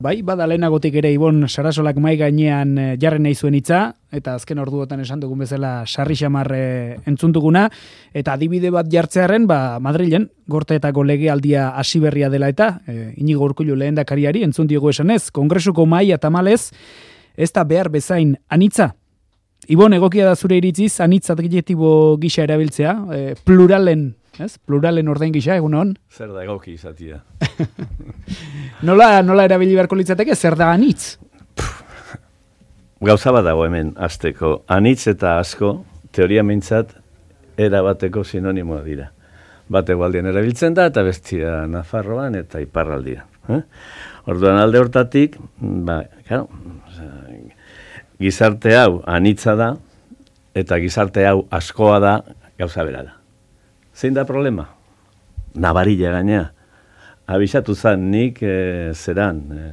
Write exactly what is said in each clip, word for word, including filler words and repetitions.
Bai, bada lehenagotik ere Ibon Sarasolak mai gainean jarri nahi zuen hitza, eta azken orduotan esan dugun bezala sarri xamar entzuntuguna, eta adibide bat jartzearen, ba, Madrilen, gorteetako legealdia hasi berria dela eta, e, Inigo Urkullu lehendakariari entzun diogu esanez, Kongresuko mahaia tamalez, ez da behar bezain anitza. Ibon, egokia da zure iritziz, anitz adjektibo gisa erabiltzea, e, pluralen, ez? Pluralen ordain gisa, egun hon? Zer da egoki izatia. nola, nola erabili beharko litzateke, zer da anitz? Gauza bat dago hemen, azteko. Anitz eta asko, teoria mintzat, erabateko sinonimoa dira. Bate gualdien erabiltzen da, eta bestia Nafarroan eta iparraldia. Eh? Orduan alde hortatik, ba, claro, gizarte hau anitza da, eta gizarte hau askoa da, gauza bera da. Zein da problema? Nabarilla gainea. Abisatu zan nik e, zeran, e,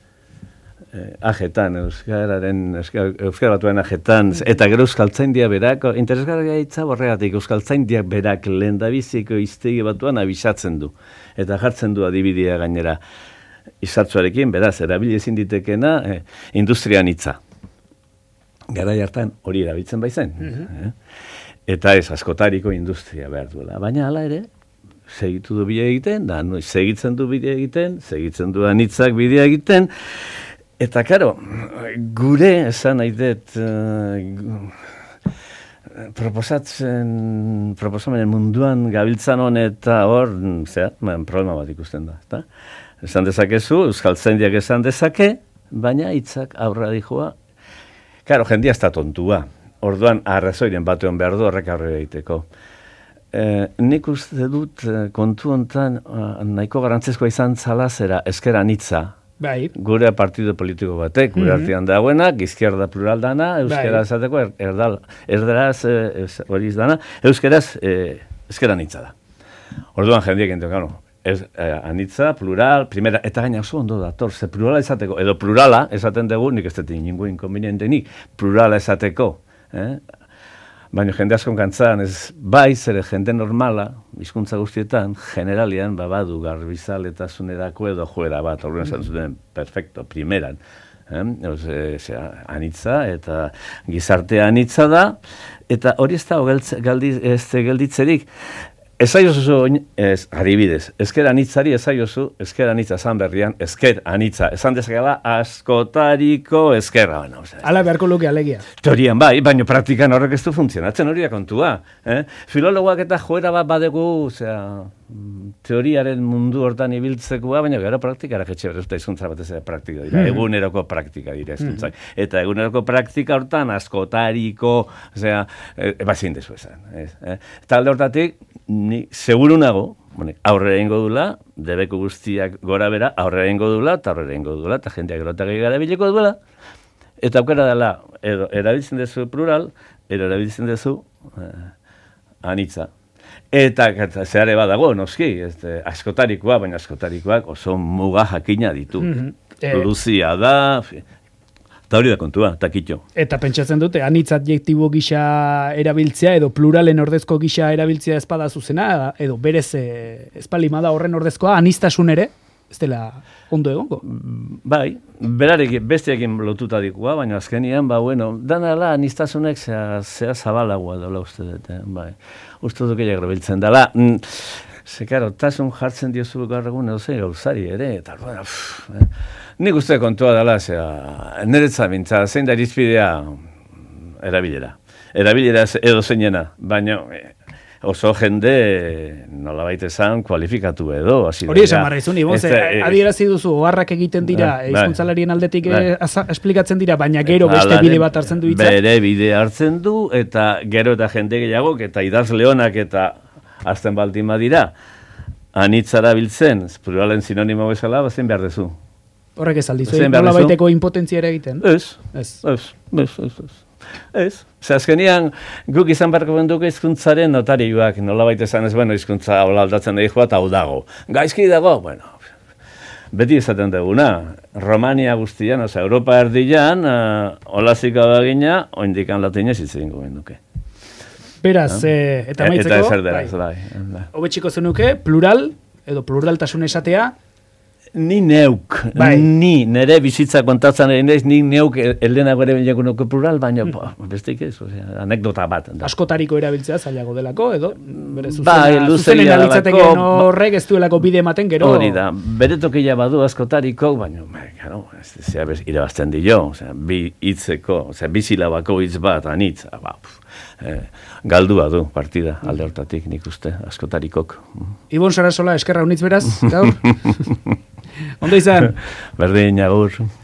e, ajetan, euskararen, euskar, euskar batuen ajetan, eta gero euskaltzaindia berako, interesgarria hitza borregatik, euskaltzaindia berak lehendabiziko iztegi batuan abisatzen du. Eta jartzen du adibidea gainera izartzuarekin, beraz, erabili ezin ditekena, e, industrian hitza. Garai hartan hori erabiltzen baizen. Mm-hmm. eh? Eta ez, askotariko industria behar duela. Baina hala ere, segitu du bidea egiten, da, no, segitzen du bidea egiten, segitzen du anitzak bidea egiten, eta karo, gure, esan nahi dut, uh, proposatzen, proposamenen munduan gabiltzan honen eta hor, zera, man, problema bat ikusten da. Eta? Esan dezakezu, euskaltzaindiak esan dezake, baina hitzak aurra dijoa. Karo, jendia ez da tontua. Orduan, arrazoiren batean behar du horrek aurrera egiteko. E, nik uste dut kontu hontan nahiko garantzizkoa izan zala zera ezker anitza. Bai. Gure partido politiko batek, gure mm-hmm. artean dagoenak, izquierda plural dana, euskera esateko er, erdal, erderaz hori e, dana, euskeraz e, ezker anitza da. Orduan, jendiak entzio, gano, ez, eh, anitza, plural, primera, eta gaina oso ondo dator, ze plurala esateko, edo plurala esaten dugu, nik ez dut ningu inkonvenientenik, plurala esateko, eh? Baina jende askon kantzan, ez bai, zere jende normala, hizkuntza guztietan, generalian, babadu garbizaletasunedako edo joera bat, horren esan zuten, perfecto, primeran, eh? Ose, zera, anitza, eta gizartea anitza da, eta hori ez da, galdi, ez gelditzerik, ezaiozu, ez, adibidez, ezker anitzari ezaiozu, ezker anitza esan berrian, ezker anitza, esan dezakela askotariko ezkerra. Bueno, o sea, ala beharko luke alegia. Teorian bai, baina praktikan horrek ez du funtzionatzen hori da kontua. Eh? Filologoak eta joera bat badegu, osea, teoriaren mundu hortan ibiltzekoa, baina gero praktikara jetxe berrezta izkuntza bat ez praktika dira, eguneroko praktika dira izkuntzak. Eta eguneroko praktika hortan askotariko, osea, e, bazin dezu esan. Eh? Eta alde hortatik, ni seguru nago, bueno, aurrera ingo dula, debeko guztiak gora bera, aurrera ingo dula, eta aurrera ingo dula, eta jendeak erotak gara bileko duela, eta aukera dela, edo erabiltzen dezu plural, edo erabiltzen dezu eh, anitza. Eta zehare badago, noski, este, askotarikoa, baina askotarikoak oso muga jakina ditu. Mm-hmm. eh. Luzia da, eta hori da kontua, takitxo. Eta pentsatzen dute, anitz adjektibo gisa erabiltzea, edo pluralen ordezko gisa erabiltzea espada zuzena, edo berez espalimada horren ordezkoa, anistasun ere, ez dela ondo egongo? Bai, berarekin, besteekin lotuta dikua, baina azkenian, ba, bueno, danala anistasunek zea, zea zabalagoa dola uste dut, eh? Bai, uste dut gehiago biltzen dela. Mm, ze, karo, tasun jartzen diozu gaur egun edo ze gauzari ere, eta, bueno, pff, eh? Nik uste kontua dela, zera, niretza bintza, zein da irizpidea erabilera. Erabilera edo zeinena, baina oso jende nolabait esan kualifikatu edo. Hori esan marra izun, Ibon, adierazi duzu, oharrak egiten dira, hizkuntzalarien aldetik esplikatzen dira, baina gero beste bide bat hartzen du hitza. Bere bide hartzen du, eta gero eta jende gehiagok, eta idazle honak eta azten baldin badira, anitzara biltzen, pluralen sinonimo bezala, bazen behar dezu. Horrek ez aldizu, nola baiteko impotentzia ere egiten? Ez, ez, ez, ez, ez. Ez, ze azkenian guk izan barko benduko hizkuntzaren notarioak, nola baita esan ez, bueno, hizkuntza hola aldatzen da joa, eta hau dago. Gaizki dago, bueno, beti esaten duguna, Romania guztian, oza, Europa erdian, uh, olaziko bagina, oindikan latinez itzen goben duke. Beraz, no? eh, eta maitzeko, eta ezer deraz, bai. Hobetxiko zenuke, plural, edo pluraltasun esatea, Ni neuk, bai. ni nere bizitza kontatzen egin daiz, ni neuk Elenago ere bilakunoko plural, baina bestik ez, osea, anekdota bat. Da. Askotariko erabiltzea zailago delako, edo bere Bai, zuzena, luzegia zuzenen alitzateke delako, horrek ez duelako bide ematen gero. Hori da, bere tokila badu askotariko, baina, claro, ez zea irabazten dio, osea, bi hitzeko, osea, bi silabako hitz bat, anitz, ba, eh, galdua du partida alde hortatik nik uste, askotarikok. Ibon Sarasola, eskerra unitz beraz, gaur? Ondo izan? Berdin, agur.